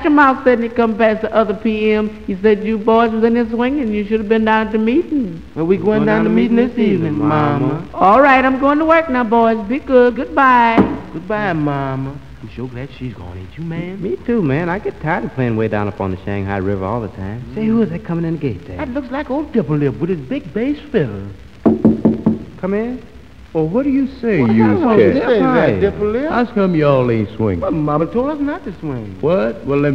your mouth said he come past the other PM. He said you boys was in there swinging. You should have been down at the meeting. Well, we going down to meeting this evening, Mama. All right, I'm going to work now, boys. Be good. Goodbye. Goodbye, Mama. I'm sure glad she's gone, ain't you, man? Me too, man. I get tired of playing way down up on the Shanghai River all the time. Say, who is that coming in the gate there? That looks like old Dipper Lip with his big bass fiddle. Come in. Well, what do you say, What you the hell kid? is that, Dipper Lip? How come y'all ain't swinging? Well, Mama told us not to swing. What? Well, let me